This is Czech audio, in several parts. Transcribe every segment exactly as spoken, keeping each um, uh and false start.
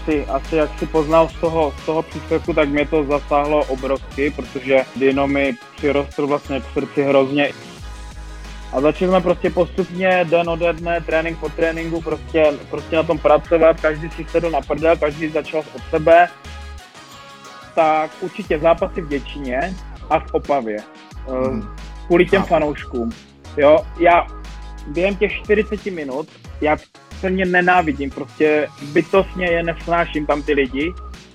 asi, asi jak si poznal z toho, z toho příspěvku, tak mě to zasáhlo obrovsky, protože Dino mi přirostl vlastně k srdci hrozně. A začali jsme prostě postupně den ode dne, trénink po tréninku, prostě, prostě na tom pracovat, každý si sedl na prdel, každý začal od sebe. Tak určitě zápasy v Děčíně a v Opavě, mm. kvůli těm fanouškům. Jo, já během těch čtyřicet minut, já se mě nenávidím, prostě bytostně je nesnáším tam ty lidi.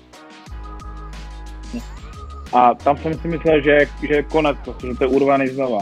A tam jsem si myslel, že, že je konec, protože to je urvaný znova.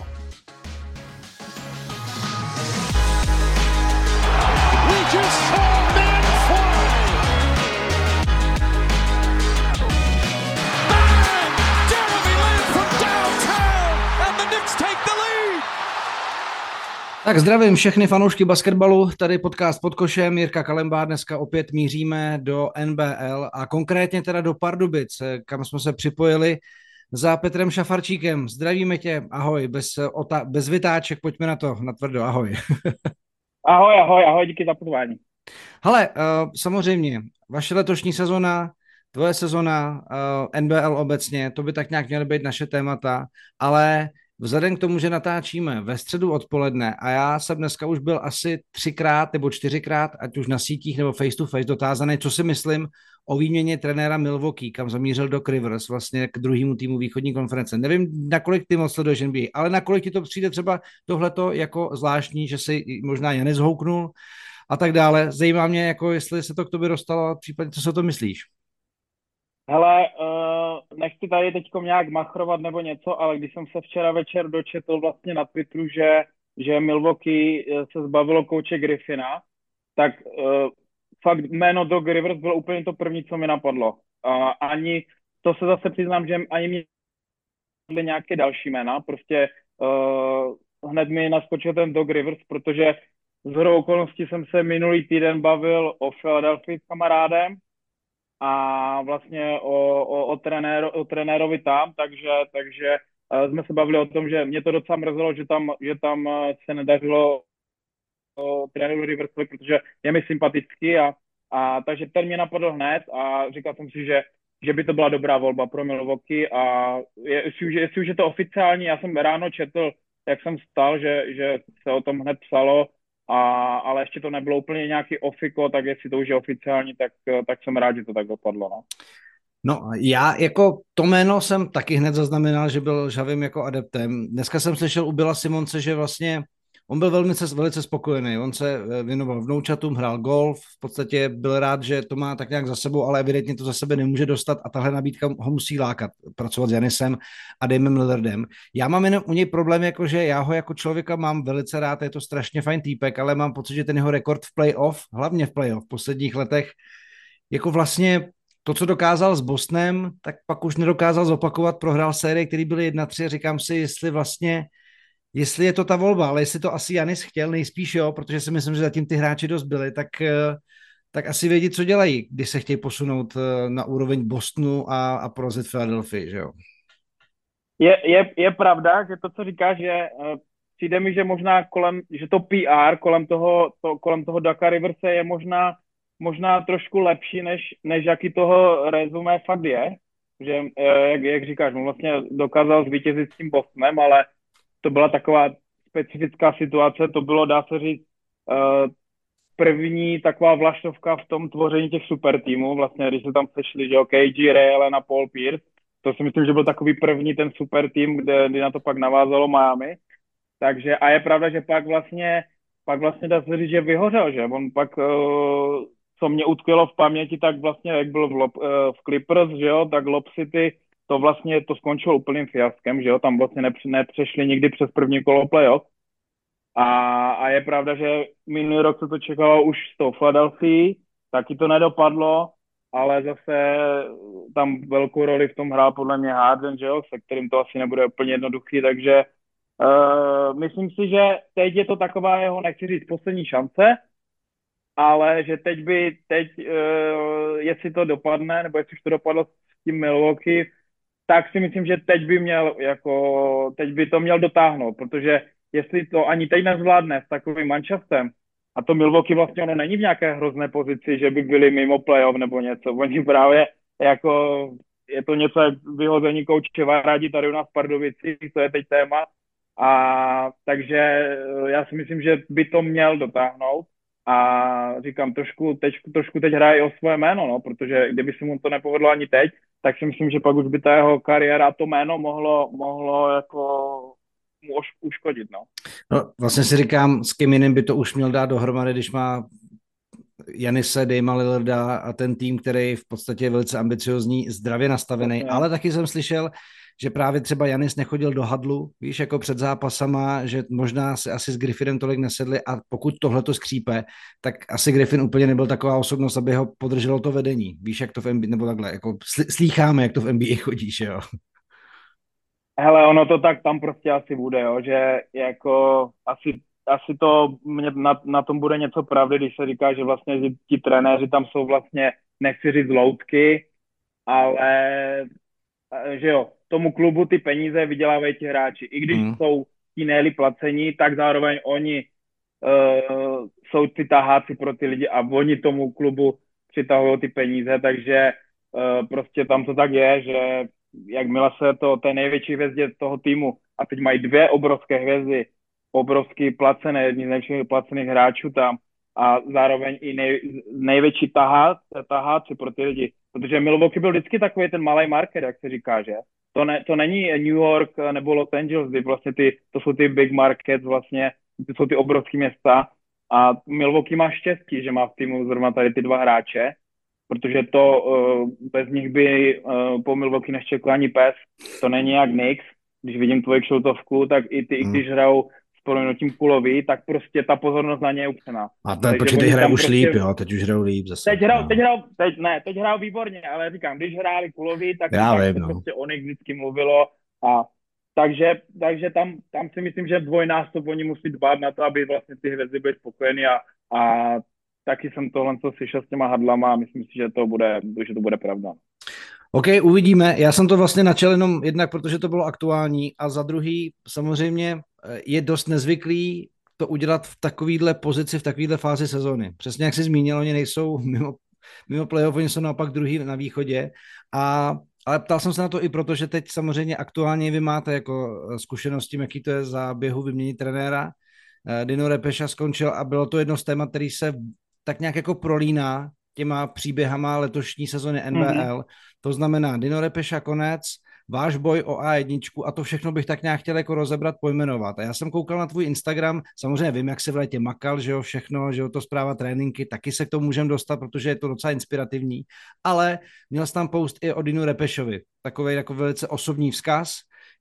Tak zdravím všechny fanoušky basketbalu, tady podcast Pod košem, Jirka Kalembár, dneska opět míříme do N B L a konkrétně teda do Pardubic, kam jsme se připojili za Petrem Šafarčíkem. Zdravíme tě, ahoj, bez, ota- bez vytáček, pojďme na to, natvrdo, ahoj. Ahoj, ahoj, ahoj, díky za pozvání. Hele, uh, samozřejmě, vaše letošní sezona, tvoje sezona, uh, N B L obecně, to by tak nějak měly být naše témata, ale vzhledem k tomu, že natáčíme ve středu odpoledne a já jsem dneska už byl asi třikrát nebo čtyřikrát, ať už na sítích nebo face to face dotázaný, co si myslím o výměně trenéra Milwaukee, kam zamířil Doc Rivers, vlastně k druhému týmu východní konference. Nevím, nakolik ty moc sleduješ N B A, ale nakolik ti to přijde třeba tohleto jako zvláštní, že si možná Janis houknul a tak dále. Zajímá mě, jako jestli se to k tobě dostalo a případně, co si o to myslíš? Hele, uh, nechci tady teďko nějak machrovat nebo něco, ale když jsem se včera večer dočetl vlastně na Twitteru, že, že Milwaukee se zbavilo kouče Griffina, tak uh, fakt jméno Doc Rivers bylo úplně to první, co mi napadlo. Uh, ani, to se zase přiznám, že ani mě byly nějaké další jména, prostě uh, hned mi naskočil ten Doc Rivers, protože shodou okolností jsem se minulý týden bavil o Philadelphii s kamarádem, a vlastně o, o, o, trenéro, o trenérovi tam, takže, takže uh, jsme se bavili o tom, že mě to docela mrzelo, že tam, že tam uh, se nedařilo o trenéru Riversovi, protože je mi sympatický a, a takže ten mě napadl hned a říkal jsem si, že, že by to byla dobrá volba pro Milwaukee a je, jestli, už, jestli už je to oficiální, já jsem ráno četl, jak jsem vstal, že, že se o tom hned psalo, A, ale ještě to nebylo úplně nějaký ofiko, tak jestli to už je oficiální, tak, tak jsem rád, že to tak dopadlo. No. No já jako to jméno jsem taky hned zaznamenal, že byl žavým jako adeptem. Dneska jsem slyšel u Billa Simonse, že vlastně on byl velmi, velice spokojený. On se věnoval vnoučatům, hrál golf, v podstatě byl rád, že to má tak nějak za sebou, ale evidentně to za sebe nemůže dostat a tahle nabídka ho musí lákat, pracovat s Janisem a Damem Lillardem. Já mám jenom u něj problém, jako že já ho jako člověka mám velice rád, je to strašně fajn týpek, ale mám pocit, že ten jeho rekord v playoff, hlavně v playoff v posledních letech, jako vlastně to, co dokázal s Bostonem, tak pak už nedokázal zopakovat, prohrál série, který byly jedna tři, říkám si, jestli vlastně Jestli je to ta volba, ale jestli to asi Janis chtěl, nejspíš jo, protože si myslím, že zatím ty hráči dost byli, tak, tak asi vědí, co dělají, když se chtějí posunout na úroveň Bostonu a, a porazit Philadelphia, že jo? Je, je, je pravda, že to, co říkáš, že uh, přijde mi, že možná kolem, že to P R kolem toho, to, kolem toho Doca Riverse je možná, možná trošku lepší, než, než jaký toho rezumé fakt je, že uh, jak, jak říkáš, on vlastně dokázal zvítězit s tím Bostonem, ale to byla taková specifická situace, to bylo, dá se říct, první taková vlaštovka v tom tvoření těch super týmů, vlastně, když se tam sešli, že OK, G. Ray Allen a Paul Pierce, to si myslím, že byl takový první ten super tým, kde, kde na to pak navázalo Miami, takže a je pravda, že pak vlastně, pak vlastně dá se říct, že vyhořel, že on pak, co mě utkvělo v paměti, tak vlastně, jak byl v, Lob, v Clippers, že jo, tak Lob City, to vlastně to skončilo úplným fiaskem, že jo, tam vlastně nepř, nepřešli nikdy přes první kolo playoff. A, a je pravda, že minulý rok se to čekalo už s tou Philadelphia, taky to nedopadlo, ale zase tam velkou roli v tom hrál podle mě Harden, že jo, se kterým to asi nebude úplně jednoduchý, takže uh, myslím si, že teď je to taková jeho, nechci říct, poslední šance, ale že teď by, teď, uh, jestli to dopadne, nebo jestli už to dopadlo s tím Milwaukee, tak si myslím, že teď by měl jako, teď by to měl dotáhnout, protože jestli to ani teď nezvládne s takovým manšaftem, A to Milwaukee vlastně ono není v nějaké hrozné pozici, že by byli mimo playoff nebo něco. Oni právě jako je to něco jak vyhození kouče Varádi tady u nás v Pardubicích, to je teď téma. A takže eh, já si myslím, že by to měl dotáhnout. A říkám, trošku teď, trošku teď hraje o svoje jméno, no, protože kdyby se mu to nepovedlo ani teď, tak si myslím, že pak už by ta jeho kariéra a to jméno mohlo, mohlo jako mu uškodit, no. No, vlastně si říkám, s kým jiným by to už měl dát dohromady, když má Janise, Dama Lillarda a ten tým, který v podstatě je velice ambiciozní, zdravě nastavený, ale taky jsem slyšel, že právě třeba Janis nechodil do hadlu, víš, jako před zápasama, že možná se asi s Griffinem tolik nesedli a pokud tohle to skřípe, tak asi Griffin úplně nebyl taková osobnost, aby ho podrželo to vedení. Víš, jak to v N B A, nebo takhle, jako slýcháme, jak to v N B A chodíš, jo? Hele, ono to tak tam prostě asi bude, jo, že jako asi, asi to mě na, na tom bude něco pravdy, když se říká, že vlastně že ti trenéři tam jsou vlastně, nechci říct loutky, ale že jo, tomu klubu ty peníze vydělávají ti hráči. I když Mm. jsou ti nejli placení, tak zároveň oni uh, jsou ty taháci pro ty lidi a oni tomu klubu přitahují ty peníze, takže uh, prostě tam to tak je, že jakmile se to té největší hvězdě toho týmu a teď mají dvě obrovské hvězdy, obrovsky placené, jedni z největších placených hráčů tam a zároveň i nej, největší tahát, taháci pro ty lidi, protože Milwaukee byl vždycky takový ten malý market, jak se říká, že? To, ne, to není New York nebo Los Angeles, kdy vlastně ty, to jsou ty big markets vlastně, to jsou ty obrovské města a Milwaukee má štěstí, že má v týmu zrovna tady ty dva hráče, protože to uh, bez nich by uh, po Milwaukee neštěkl ani pes. To není jak Knicks, když vidím tvoji kšiltovku, tak i ty, hmm. i když hrajou s prominutím Kulovi, tak prostě ta pozornost na ně je upřená. A ten počkej, teď hrajou už prostě... líp, jo, teď už hrajou líp zase. Teď hrajou, teď hrajou, teď ne, teď hrajou výborně, ale říkám, když hráli Kulovi, tak, Já tak vím, se no. prostě o nich vždycky mluvilo a takže, takže tam, tam si myslím, že dvojnásob oni musí dbát na to, aby vlastně ty hvězdy byly spokojeny a, a taky jsem tohle co slyšel s těma hadlama a myslím si, že to bude, že to bude pravda. OK, uvidíme. Já jsem to vlastně načal jenom jednak, protože to bylo aktuální a za druhý samozřejmě je dost nezvyklý to udělat v takovýhle pozici, v takovýhle fázi sezóny. Přesně jak jsi zmínil, oni nejsou mimo, mimo playoff, oni jsou naopak druhý na východě a ale ptal jsem se na to i proto, že teď samozřejmě aktuálně vy máte jako zkušenost tím, jaký to je za běhu vyměnit trenéra. Dino Repeša skončil a bylo to jedno z témat, který se tak nějak jako prolíná těma příběhama letošní sezony N B L. Mm-hmm. To znamená Dino Repeša konec, váš boj o A jedna a to všechno bych tak nějak chtěl jako rozebrat, pojmenovat. A já jsem koukal na tvůj Instagram, samozřejmě vím, jak se v létě makal, že jo, všechno, že jo, to zpráva tréninky, taky se k tomu můžeme dostat, protože je to docela inspirativní, ale měl jsi tam post i o Dinu Repešovi, takovej jako velice osobní vzkaz,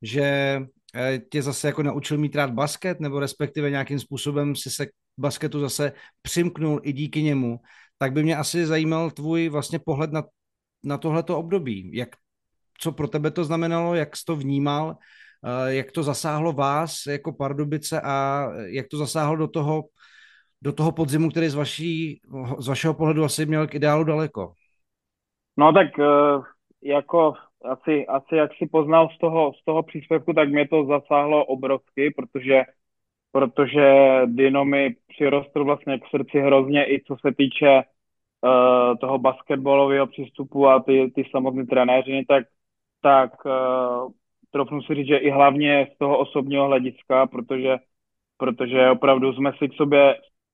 že tě zase jako naučil mít rád basket, nebo respektive nějakým způsobem si se k basketu zase přimknul i díky němu, tak by mě asi zajímal tvůj vlastně pohled na, na tohleto období. Jak, co pro tebe to znamenalo, jak jsi to vnímal, jak to zasáhlo vás jako Pardubice a jak to zasáhlo do toho, do toho podzimu, který z, vaší, z vašeho pohledu asi měl k ideálu daleko. No tak jako asi, asi jak si poznal z toho, z toho příspěvku, tak mě to zasáhlo obrovsky, protože protože Dino mi přirostl vlastně k srdci hrozně i co se týče uh, toho basketbalového přístupu a ty, ty samotné trenéřiny, tak, tak uh, trofnu si říct, že i hlavně z toho osobního hlediska, protože, protože opravdu jsme si k sobě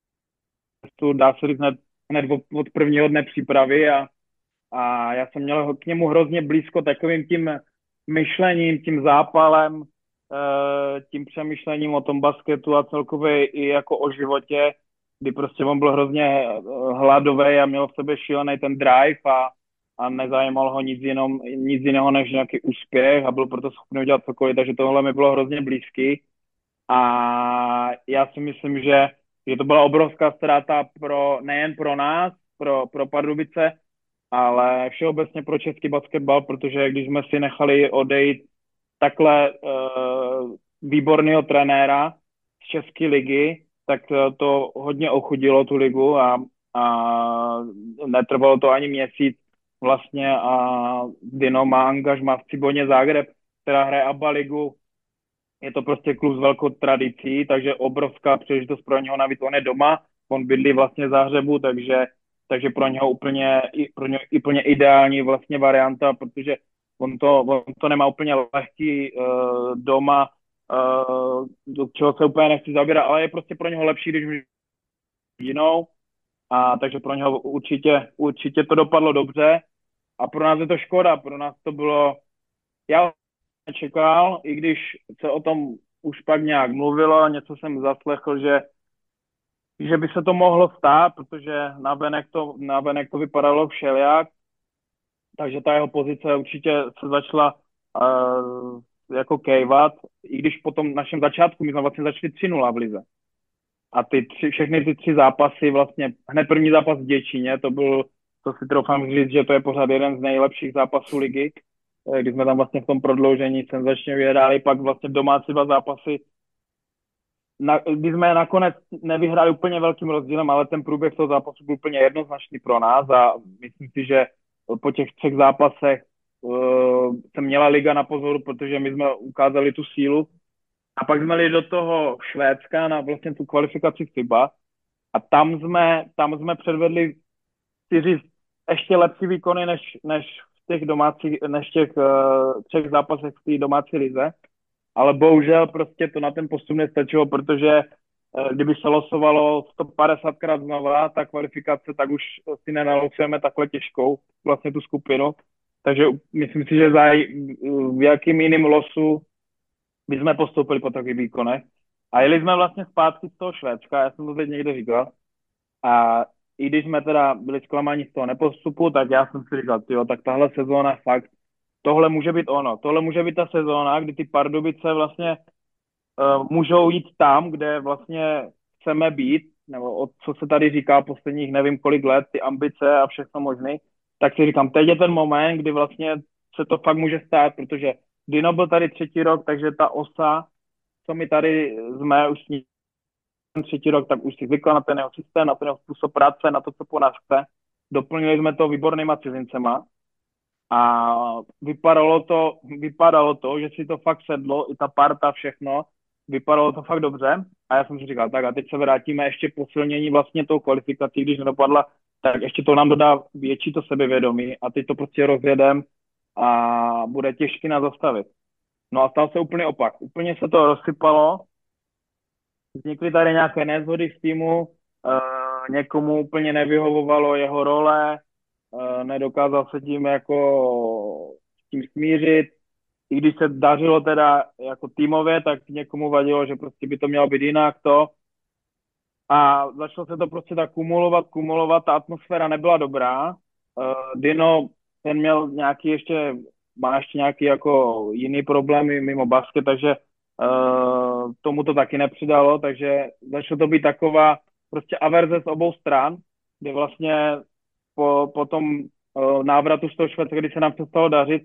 dá se říct hned, hned od, od prvního dne přípravy a, a já jsem měl k němu hrozně blízko takovým tím myšlením, tím zápalem, tím přemýšlením o tom basketu a celkově i jako o životě, kdy prostě on byl hrozně hladový a měl v sobě šílený ten drive a, a nezajímalo ho nic, jenom, nic jiného než nějaký úspěch a byl proto schopný udělat cokoliv, takže tohle mi bylo hrozně blízký a já si myslím, že, že to byla obrovská ztráta pro, nejen pro nás, pro, pro Pardubice, ale všeobecně pro český basketbal, protože když jsme si nechali odejít takhle uh, výborného trenéra z České ligy, tak to hodně ochudilo tu ligu a, a netrvalo to ani měsíc vlastně a Dino má angažmá v Ciboně Zágreb, která hraje ABA ligu. Je to prostě klub s velkou tradicí, takže obrovská příležitost pro něho, navíc on je doma on bydlí vlastně v Záhřebu, takže, takže pro něho úplně, i- pro něho úplně ideální vlastně varianta, protože on to, on to nemá úplně lehký uh, doma, uh, do čeho se úplně nechci zabírat, ale je prostě pro něho lepší, když může jinou, a takže pro něho určitě, určitě to dopadlo dobře a pro nás je to škoda, pro nás to bylo, já nečekal, i když se o tom už pak nějak mluvilo, něco jsem zaslechl, že, že by se to mohlo stát, protože navenek to, navenek to vypadalo všelijak, takže ta jeho pozice určitě se začala uh, jako kejvat, i když po tom našem začátku, my jsme vlastně začali tři nula v lize. A ty tři, všechny ty tři zápasy, vlastně hned první zápas v Děčíně, to byl, to si troufám říct, že to je pořád jeden z nejlepších zápasů ligy, eh, kdy jsme tam vlastně v tom prodloužení senzačně vyhráli, pak vlastně v domácí dva zápasy, na, kdy jsme nakonec nevyhráli úplně velkým rozdílem, ale ten průběh toho zápasu byl úplně jednoznačný pro nás a myslím si, že po těch třech zápasech uh, se měla liga na pozoru, protože my jsme ukázali tu sílu. A pak jsme jeli do toho Švédska na vlastně tu kvalifikaci FIBA a tam jsme, tam jsme předvedli, chci říct, ještě lepší výkony než, než v těch domácích, než v těch uh, třech zápasech v té domácí lize. Ale bohužel prostě to na ten postup nestačilo, protože uh, kdyby se losovalo sto padesátkrát znova ta kvalifikace, tak už si nenalosujeme takhle těžkou vlastně tu skupinu. Takže myslím si, že za v jakým jiným losu my jsme postoupili po takových výkonech a jeli jsme vlastně zpátky z toho Švédska, já jsem to teď někde říkal, a i když jsme teda byli zklamáni z toho nepostupu, tak já jsem si říkal, tyjo, tak tahle sezóna fakt, tohle může být ono, tohle může být ta sezóna, kdy ty Pardubice vlastně uh, můžou jít tam, kde vlastně chceme být, nebo o co se tady říká posledních nevím kolik let, ty ambice a všechno možný, tak si říkám, teď je ten moment, kdy vlastně se to fakt může stát, protože Dino byl tady třetí rok, takže ta osa, co my tady jsme už s ním třetí rok, tak už si zvykla na ten jeho systém, na ten jeho způsob práce, na to, co po nás chce. Doplnili jsme to výbornýma cizincema a vypadalo to, vypadalo to, že si to fakt sedlo, i ta parta, všechno, vypadalo to fakt dobře a já jsem si říkal, tak a teď se vrátíme ještě posilnění vlastně tou kvalifikací, když nedopadla, tak ještě to nám dodá větší to sebevědomí a teď to prostě rozjedem a bude těžké nás zastavit. No a stal se úplně opak. Úplně se to rozsypalo, vznikly tady nějaké nezhody v týmu, uh, někomu úplně nevyhovovalo jeho role, uh, nedokázal se tím jako s tím smířit. I když se dařilo teda jako týmově, tak někomu vadilo, že prostě by to mělo být jinak to. A začalo se to prostě tak kumulovat, kumulovat, ta atmosféra nebyla dobrá. Uh, Dino, ten měl nějaký ještě, má ještě nějaký jako jiný problémy mimo basket, takže uh, tomu to taky nepřidalo, takže začalo to být taková prostě averze z obou stran, kde vlastně po, po tom uh, návratu z toho Švédska, kdy se nám přestalo dařit,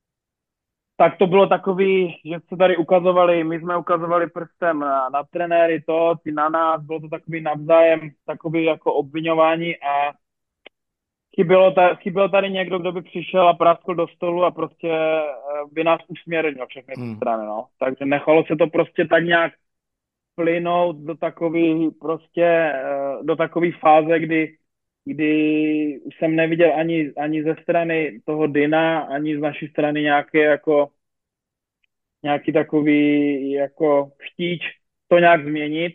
tak to bylo takový, že se tady ukazovali, my jsme ukazovali prstem na, na trenéry to, ty na nás, bylo to takový navzájem, takový jako obviňování a chybělo, ta, chyběl tady někdo, kdo by přišel a praskl do stolu a prostě eh, by nás usměrnil všechny ty Hmm. strany, no. Takže nechalo se to prostě tak nějak plynout do takový prostě, eh, do takový fáze, kdy kdy už jsem neviděl ani, ani ze strany toho Dyna, ani z naší strany nějaké jako nějaký takový jako chtíč to nějak změnit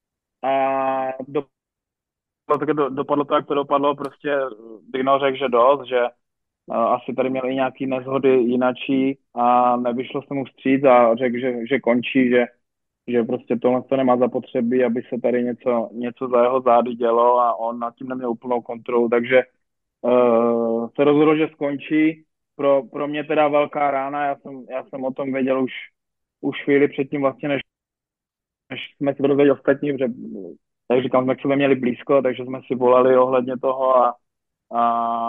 a dopadlo to, do, dopadlo to, jak to dopadlo, prostě Dino řekl, že dost, že uh, asi tady měli nějaký nezhody jinačí a nevyšlo se mu vstříc a řekl, že, že končí, že, že prostě tohle to nemá zapotřebí, aby se tady něco, něco za jeho zády dělo a on nad tím neměl úplnou kontrolu, takže uh, se rozhodl, že skončí. Pro, pro mě teda velká rána, já jsem, já jsem o tom věděl už, už chvíli předtím vlastně, než, než jsme se dozvěděli ostatní, protože, jak říkám, jsme k sobě měli blízko, takže jsme si volali ohledně toho a, a,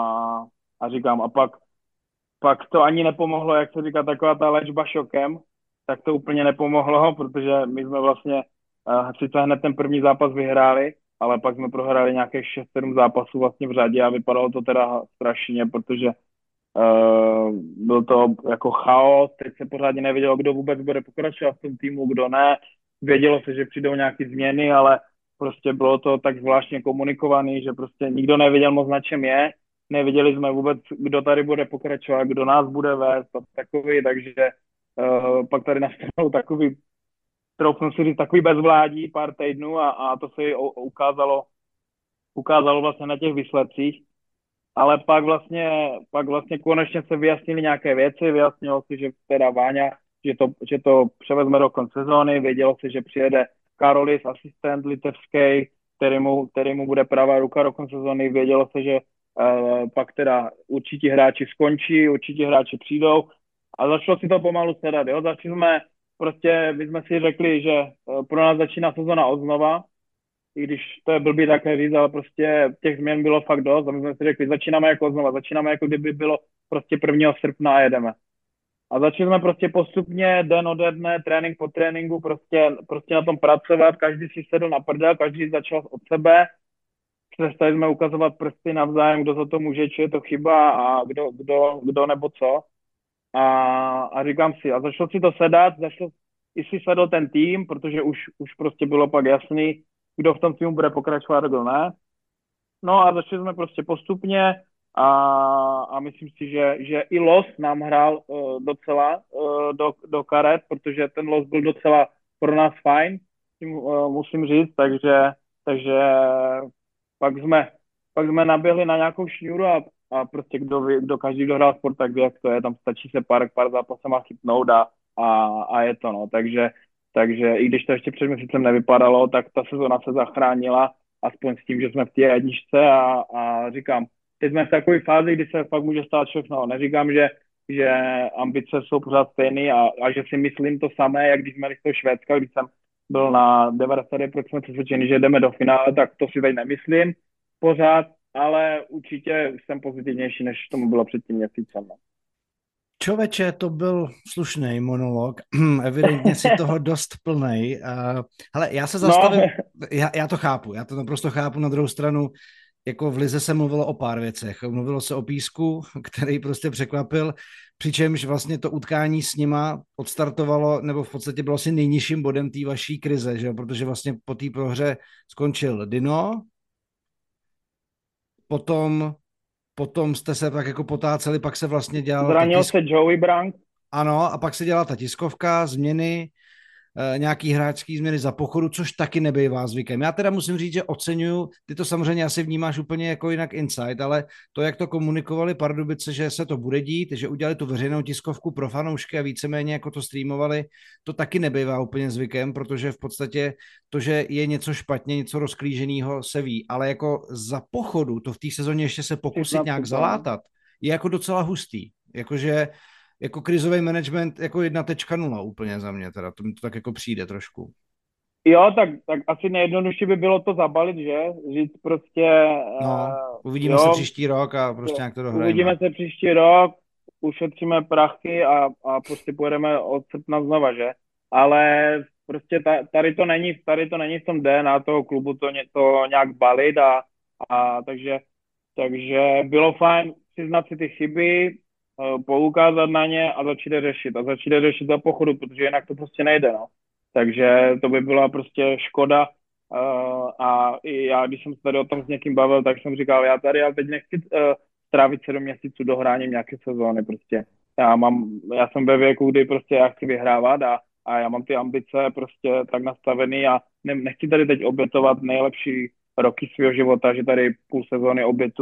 a říkám, a pak, pak to ani nepomohlo, jak se říká, taková ta léčba šokem, tak to úplně nepomohlo, protože my jsme vlastně uh, sice hned ten první zápas vyhráli, ale pak jsme prohráli nějakých šest sedm zápasů vlastně v řadě a vypadalo to teda strašně, protože Uh, byl to jako chaos, teď se pořádně nevědělo, kdo vůbec bude pokračovat v tom týmu, kdo ne. Vědělo se, že přijdou nějaké změny, ale prostě bylo to tak zvláštně komunikovaný, že prostě nikdo nevěděl moc, na čem je, nevěděli jsme vůbec, kdo tady bude pokračovat, kdo nás bude vést a takový, takže uh, pak tady nastal takový, troufnu si říct, takový bezvládí pár týdnů a, a to se i ukázalo, ukázalo vlastně na těch výsledcích. Ale pak vlastně, pak vlastně konečně se vyjasnily nějaké věci, vyjasnilo se, že teda Váňa, že to, že to převezme do konce sezóny, vědělo se, že přijede Karolis, asistent litevský, který mu, který mu bude pravá ruka do konce sezóny, vědělo se, že uh, pak teda určití hráči skončí, určití hráči přijdou a začalo si to pomalu sedat, jo, začali jsme, prostě my jsme si řekli, že uh, pro nás začíná sezóna odznova, i když to je blbý také říct, ale prostě těch změn bylo fakt dost a my jsme si řekli, začínáme jako znova, začínáme jako kdyby bylo prostě prvního srpna a jedeme. A začali jsme prostě postupně den ode dne, trénink po tréninku, prostě, prostě na tom pracovat, každý si sedl na prdel, každý začal od sebe, přestali jsme ukazovat prsty navzájem, kdo za to může, či je to chyba a kdo, kdo, kdo nebo co. A, a říkám si, a začalo si to sedat, začalo i si sedl ten tým, protože už, už prostě bylo pak jasný, kdo v tom týmu bude pokračovat, kdo ne. No a začali jsme prostě postupně a, a myslím si, že, že i los nám hrál uh, docela uh, do, do karet, protože ten los byl docela pro nás fajn, tím, uh, musím říct, takže, takže pak jsme, pak jsme naběhli na nějakou šňůru a, a prostě kdo, ví, kdo každý, kdo hrál sport, tak ví, jak to je, tam stačí se pár, pár zápasama chytnout a, a, a je to, no, takže takže i když to ještě před měsícem nevypadalo, tak ta sezona se zachránila, aspoň s tím, že jsme v té jedničce a, a říkám, teď jsme v takové fázi, kdy se fakt může stát všechno. Neříkám, že, že ambice jsou pořád stejné a, a že si myslím to samé, jak když jsme z toho Švédska, když jsem byl na devadesát procent přesvědčený, že jdeme do finále, tak to si teď nemyslím pořád, ale určitě jsem pozitivnější, než tomu bylo před tím měsícem. Čověče, to byl slušný monolog, evidentně si toho dost plnej. Uh, hele, já se zastavím, no. já, já to chápu, já to naprosto chápu, na druhou stranu, jako v lize se mluvilo o pár věcech. Mluvilo se o Písku, který prostě překvapil, přičemž vlastně to utkání s nima odstartovalo, nebo v podstatě bylo asi nejnižším bodem té vaší krize, že jo? Protože vlastně po té prohře skončil Dino, potom Potom jste se tak jako potáceli, pak se vlastně dělal... Zranil tisk... se Joey Brank. Ano, a pak se dělala ta tiskovka, změny, e, nějaký hráčský změny za pochodu, což taky nebývá zvykem. Já teda musím říct, že oceňuju, ty to samozřejmě asi vnímáš úplně jako jinak inside, ale to, jak to komunikovali Pardubice, že se to bude dít, že udělali tu veřejnou tiskovku pro fanoušky a víceméně jako to streamovali, to taky nebývá úplně zvykem, protože v podstatě to, že je něco špatně, něco rozklíženého, se ví, ale jako za pochodu to v té sezóně ještě se pokusit nějak zalátat, je jako docela hustý. Jakože jako krizový management jako jedna tečka nula úplně za mě, teda to mi to tak jako přijde trošku. Jo, tak, tak asi nejjednodušší by bylo to zabalit, že? Říct prostě... No, uvidíme jo, se příští rok a prostě nějak to dohrajeme. Uvidíme se příští rok, ušetříme prachy a, a prostě pojedeme od srpna znova, že? Ale prostě ta, tady to není, tady to není v tom D N A toho klubu to, ně, to nějak balit a, a takže, takže bylo fajn přiznat si ty chyby, poukázat na ně a začít je řešit. A začít je řešit za pochodu, protože jinak to prostě nejde, no. Takže to by byla prostě škoda. Uh, a i já, když jsem se tady o tom s někým bavil, tak jsem říkal, já tady ale teď nechci uh, strávit sedm měsíců dohráním nějaké sezóny prostě. Já mám, já jsem ve věku, kdy prostě já chci vyhrávat a, a já mám ty ambice prostě tak nastavený a ne, nechci tady teď obětovat nejlepší roky svého života, že tady půl sezóny obětu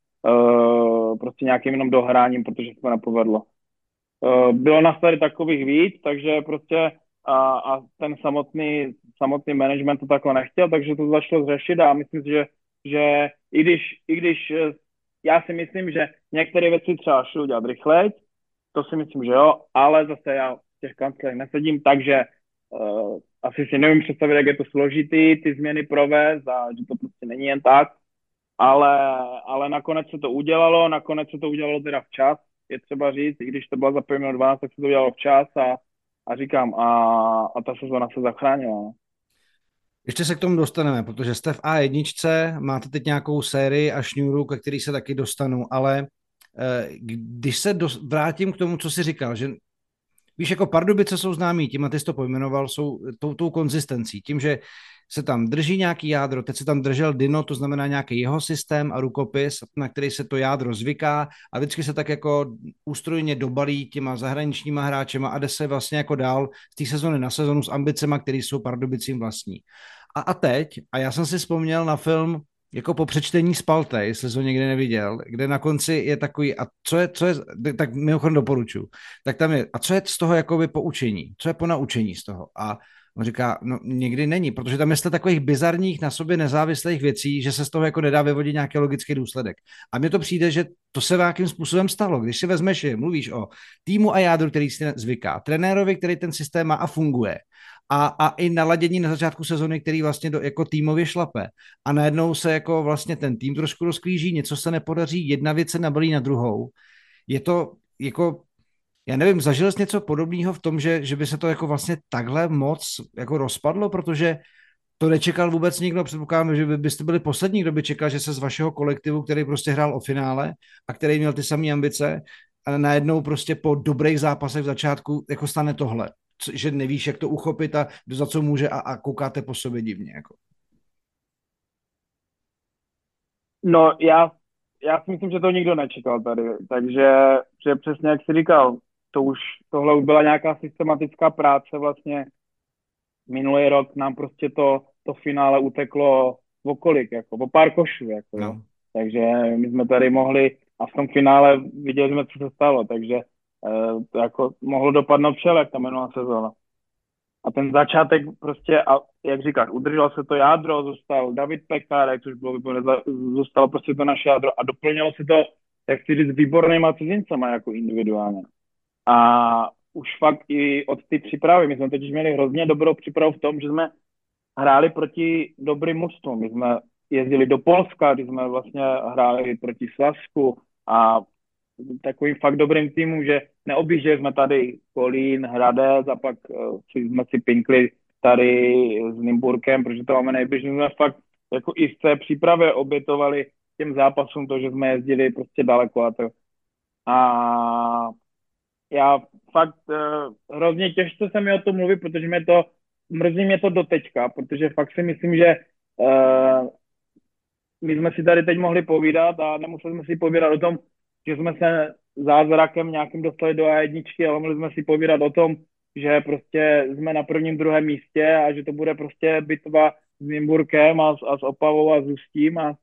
uh, prostě nějakým jenom dohráním, protože se to nepovedlo. Uh, bylo nás tady takových víc, takže prostě a, a ten samotný, samotný management to takhle nechtěl, takže to začalo řešit a myslím si, že, že i, když, i když já si myslím, že některé věci třeba šly udělat rychleji, to si myslím, že jo, ale zase já v těch kanclech nesedím, takže uh, asi si nevím představit, jak je to složitý, ty změny provést a že to prostě není jen tak, ale, ale nakonec se to udělalo, nakonec se to udělalo teda včas, je třeba říct, i když to bylo za pět minut dvanáct, tak se to udělalo včas a A říkám, a, a ta sezóna se zachránila. Ještě se k tomu dostaneme, protože jste v A jedna, máte teď nějakou sérii a šňůru, ke který se taky dostanu, ale když se do, vrátím k tomu, co jsi říkal, že Víš, jako Pardubice jsou známí tím, a ty jsi to pojmenoval, jsou tou, tou konzistencí, tím, že se tam drží nějaký jádro, teď se tam držel Dino, to znamená nějaký jeho systém a rukopis, na který se to jádro zvyká a vždycky se tak jako ústrojně dobalí těma zahraničníma hráčema a jde se vlastně jako dál z té sezony na sezonu s ambicema, které jsou Pardubicím vlastní. A, a teď, a já jsem si vzpomněl na film jako po přečtení Spalte, jestli jsi ho někdy neviděl, kde na konci je takový, a co je, co je, tak mimochodem doporučuji, tak tam je, a co je z toho jakoby poučení, co je po naučení z toho? A on říká, no nikdy není, protože tam je takových bizarních na sobě nezávislých věcí, že se z toho jako nedá vyvodit nějaký logický důsledek. A mně to přijde, že to se nějakým způsobem stalo. Když si vezmeš, mluvíš o týmu a jádru, který si zvyká, trenérovi, který ten systém má a funguje, a, a i naladění na začátku sezony, který vlastně do, jako týmově šlape. A najednou se jako vlastně ten tým trošku rozklíží, něco se nepodaří, jedna věc se nabalí na druhou. Je to jako, já nevím, zažil jsi něco podobného v tom, že, že by se to jako vlastně takhle moc jako rozpadlo, protože to nečekal vůbec nikdo, předpokládám, že by byste byli poslední, kdo by čekal, že se z vašeho kolektivu, který prostě hrál o finále a který měl ty samé ambice, a najednou prostě po dobrých zápasech v začátku jako stane tohle. Že nevíš, jak to uchopit a kdo za co může a, a koukáte po sobě divně. Jako. No, já, já si myslím, že to nikdo nečekal tady, takže že přesně jak jsi říkal, to už, tohle už byla nějaká systematická práce vlastně. Minulý rok nám prostě to, to finále uteklo o kolik, jako o pár košů, jako no. Takže my jsme tady mohli a v tom finále viděli jsme, co se stalo, takže eh, to jako mohlo dopadnout všelek ta minulá sezóna. A ten začátek prostě, a jak říkáš, udrželo se to jádro, zůstal David Pekárek, což bylo výborné, zůstalo prostě to naše jádro a doplnilo se to, jak chci říct, výbornýma cizincama jako individuálně. A už fakt i od té přípravy, my jsme totiž měli hrozně dobrou přípravu v tom, že jsme hráli proti dobrým mužstvům. My jsme jezdili do Polska, když jsme vlastně hráli proti Sasku a takovým fakt dobrým týmům, že neobjížděli jsme tady Kolín, Hradec a pak uh, jsme si pinkli tady s Nymburkem, protože to máme nejbliž. My jsme fakt jako i z té přípravy obětovali těm zápasům to, že jsme jezdili prostě daleko a to. A já fakt uh, hrozně těžce se mi o tom mluví, protože mě to, mrzí mě to doteďka, protože fakt si myslím, že uh, my jsme si tady teď mohli povídat a nemuseli jsme si povídat o tom, že jsme se zázrakem nějakým dostali do A jedna, ale mohli jsme si povídat o tom, že prostě jsme na prvním, druhém místě a že to bude prostě bitva s Nymburkem a, a s Opavou a s Ústím a,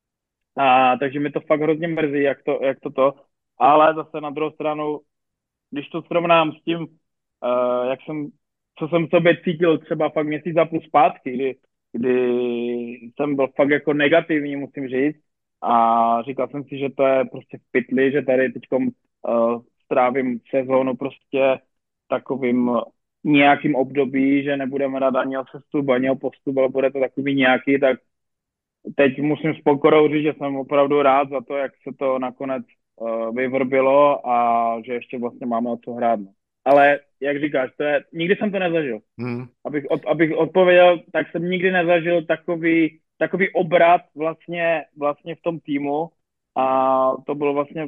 a takže mi to fakt hrozně mrzí, jak to, jak to to, ale zase na druhou stranu, když to srovnám s tím, uh, jak jsem, co jsem v sobě cítil třeba fakt měsíc a půl zpátky, kdy, kdy jsem byl fakt jako negativní, musím říct, a říkal jsem si, že to je prostě v pytli, že tady teďkom uh, strávím sezónu prostě takovým nějakým období, že nebudeme rád ani o sestup, ani o postup, ale bude to takový nějaký, tak teď musím s pokorou říct, že jsem opravdu rád za to, jak se to nakonec uh, vyvrbilo a že ještě vlastně máme o co hrát. Ale jak říkáš, to je, nikdy jsem to nezažil. Hmm. Abych, od, abych odpověděl, tak jsem nikdy nezažil takový, takový obrat vlastně, vlastně v tom týmu a to bylo vlastně,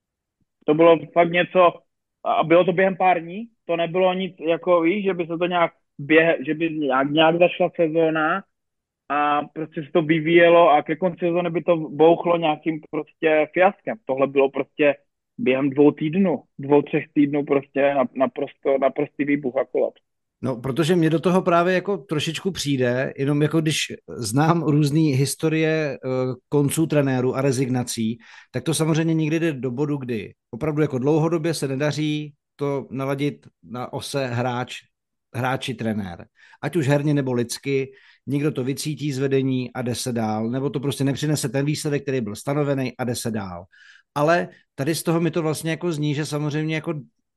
to bylo fakt něco, a bylo to během pár dní, to nebylo nic jako, víš, že by se to nějak běh, že by nějak, nějak zašla sezóna a prostě se to vyvíjelo a ke konci sezóny by to bouchlo nějakým prostě fiaskem. Tohle bylo prostě během dvou týdnů, dvou, třech týdnů prostě naprosto, naprostý výbuch a kolaps. No, protože mě do toho právě jako trošičku přijde, jenom jako když znám různé historie konců trenérů a rezignací, tak to samozřejmě někdy jde do bodu, kdy opravdu jako dlouhodobě se nedaří to naladit na ose hráč, hráči trenér. Ať už herně nebo lidsky, někdo to vycítí z vedení a jde se dál, nebo to prostě nepřinese ten výsledek, který byl stanovený a jde se dál. Ale tady z toho mi to vlastně jako zní, že samozřejmě jako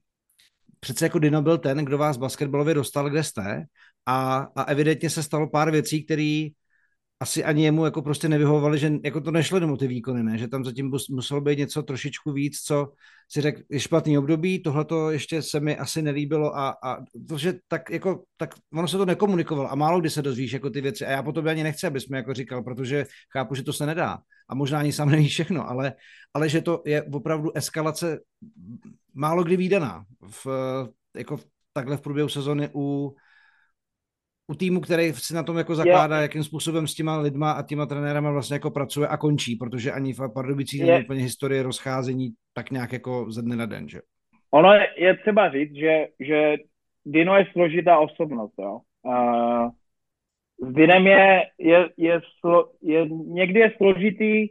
přece jako Dino byl ten, kdo vás basketbalově dostal, kde jste a, a evidentně se stalo pár věcí, které asi ani jemu jako prostě nevyhovovaly, že jako to nešlo domů ty výkony, ne? Že tam zatím muselo být něco trošičku víc, co si řekl, je špatný období, tohle to ještě se mi asi nelíbilo a, a to, že tak jako, tak ono se to nekomunikovalo a málo kdy se dozvíš jako ty věci a já po tobě ani nechci, abys mi jako říkal, protože chápu, že to se nedá a možná ani sám nevíš všechno, ale, ale že to je opravdu eskalace málo kdy vídaná v jako takhle v průběhu sezony u, u týmu, který si na tom jako je, zakládá, jakým způsobem s těma lidma a těma trenérama vlastně jako pracuje a končí, protože ani v Pardubicích není je, úplně historie rozcházení tak nějak jako ze dne na den, že? ono je, je třeba říct, že, že Dino je složitá osobnost, jo. Uh, s Dinem je, je, je, slo, je, někdy je složitý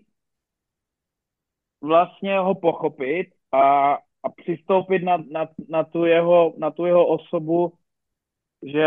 vlastně ho pochopit a, a přistoupit na, na, na, tu jeho, na tu jeho osobu, že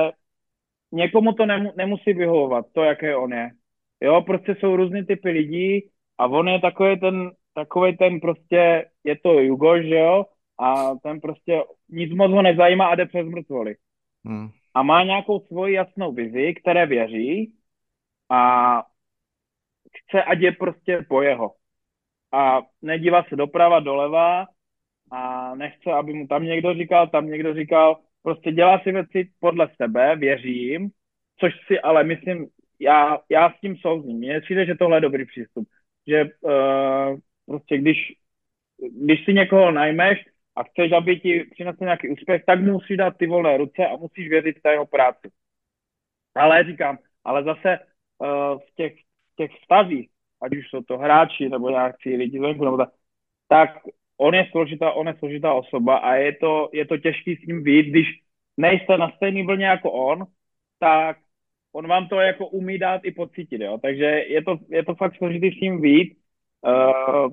někomu to nemu, nemusí vyhovovat, to, jaké on je. Jo, prostě jsou různý typy lidí a on je takový ten, takový ten prostě, je to Jugoš, že jo, a ten prostě nic moc ho nezajímá a jde přes mrtvoly. Hmm. A má nějakou svoji jasnou vizi, které věří a chce, ať je prostě po jeho. A nedívá se doprava, doleva a nechce, aby mu tam někdo říkal, tam někdo říkal, prostě dělá si věci podle sebe, věřím, což si ale myslím, já, já s tím souzním. Mně přijde, že tohle je dobrý přístup. Že uh, prostě když, když si někoho najmeš a chceš, aby ti přinesl nějaký úspěch, tak mu musíš dát ty volné ruce a musíš věřit v té jeho práci. Ale říkám, ale zase uh, v těch, těch vztazích, ať už jsou to hráči nebo nějaký lidi zvenku, nebo tak, tak on je složitá, on je složitá osoba a je to, je to těžký s ním vyjít, když nejste na stejný vlně jako on, tak on vám to jako umí dát i pocítit, jo. Takže je to, je to fakt složitý s ním vyjít. Uh,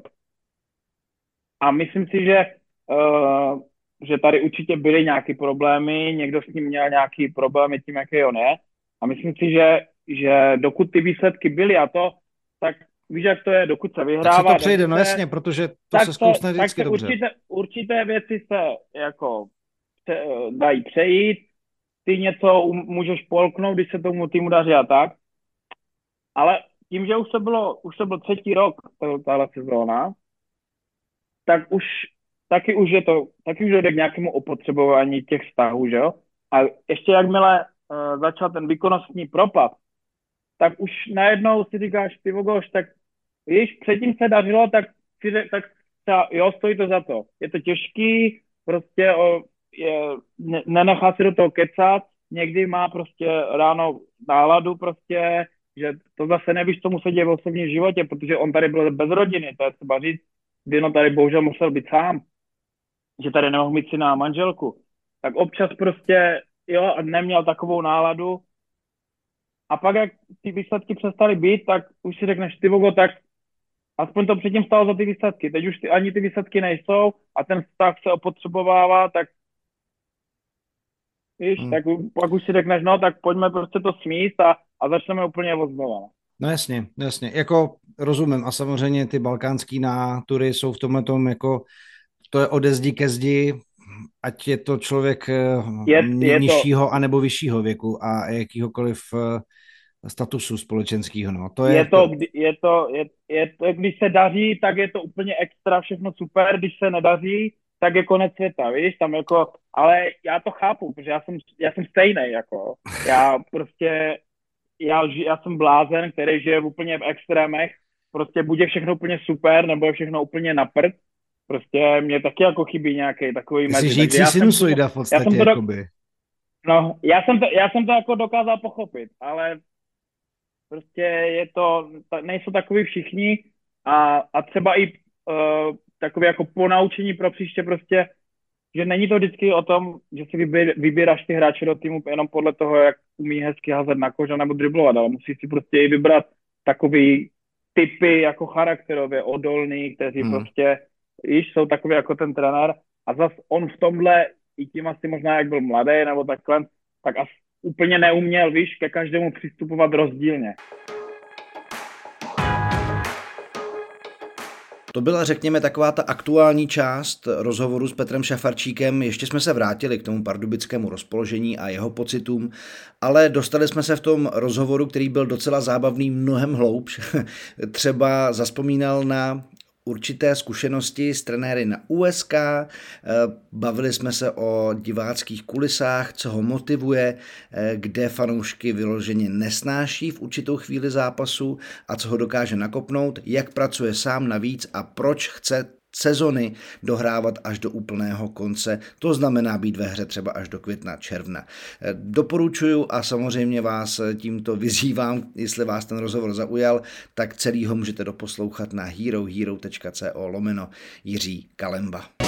a myslím si, že, uh, že tady určitě byly nějaké problémy, někdo s ním měl nějaký problémy tím, jaký on je. A myslím si, že, že dokud ty výsledky byly a to, tak víš, jak to je, dokud se vyhrává. Tak se to přejde, no jasně, protože to tak se zkousne vždycky tak se dobře. Určité, určité věci se jako se, dají přejít, ty něco um, můžeš polknout, když se tomu týmu daří a tak. Ale tím, že už to bylo, už to byl třetí rok, tahle sezóna, tak už taky už je to, taky už jde k nějakému opotřebování těch vztahů, že jo? A ještě jakmile uh, začal ten výkonnostní propad, tak už najednou si říkáš, ty vogoš, tak víš, předtím se dařilo, tak, si, tak ta, jo, stojí to za to. Je to těžký, prostě o, je, ne, nenechá si do toho kecat, někdy má prostě ráno náladu prostě, že to zase nevíš, co mu se děje v osobním životě, protože on tady byl bez rodiny, to je třeba říct, Dino tady bohužel musel být sám, že tady nemohl mít syna a manželku. Tak občas prostě, jo, neměl takovou náladu. A pak, jak ty výsledky přestaly být, tak už si řekneš, ty vogo, tak aspoň to předtím stalo za ty výsledky. Teď už ty, ani ty výsledky nejsou a ten vztah se opotřebovává, tak víš, hmm. tak pak už si řekneš, no, tak pojďme prostě to smíst a, a začneme úplně od znova. No jasně, jasně, jako rozumím a samozřejmě ty balkánský nátury jsou v tomhle tom jako, to je ode zdi ke zdi, ať je to člověk je, je nižšího to, anebo vyššího věku a jakýhokoliv statusu společenského. No. To je, je, to, je, to, je, je to, když se daří, tak je to úplně extra, všechno super, když se nedaří, tak je konec světa, víš, tam jako, ale já to chápu, protože já jsem, já jsem stejný, jako, já prostě, já, já jsem blázen, který žije úplně v extrémech, prostě buď je všechno úplně super, nebo je všechno úplně na prd, prostě mě taky jako chybí nějaký takový mezi. Jsi žijící sinusoida v podstatě, já jsem to, jakoby. No, já jsem to, já jsem to jako dokázal pochopit, ale prostě je to, nejsou takový všichni a, a třeba i uh, takové jako ponaučení pro příště prostě, že není to vždycky o tom, že si vybír, vybíráš ty hráče do týmu jenom podle toho, jak umí hezky házet na kož nebo driblovat, ale musíš si prostě i vybrat takový typy jako charakterově odolný, kteří hmm. prostě, víš, jsou takový jako ten trenér a zas on v tomhle i tím asi možná, jak byl mladý nebo takhle, tak asi úplně neuměl, víš, ke každému přistupovat rozdílně. To byla, řekněme, taková ta aktuální část rozhovoru s Petrem Šafarčíkem. Ještě jsme se vrátili k tomu pardubickému rozpoložení a jeho pocitům, ale dostali jsme se v tom rozhovoru, který byl docela zábavný, mnohem hloubš. Třeba zazpomínal na určité zkušenosti s trenéry na U S K, bavili jsme se o diváckých kulisách, co ho motivuje, kde fanoušky vyloženě nesnáší v určitou chvíli zápasu a co ho dokáže nakopnout, jak pracuje sám navíc a proč chce sezony dohrávat až do úplného konce, to znamená být ve hře třeba až do května, června. Doporučuju a samozřejmě vás tímto vyzývám, jestli vás ten rozhovor zaujal, tak celý ho můžete doposlouchat na herohero tečka co lomeno Jiří Kalemba.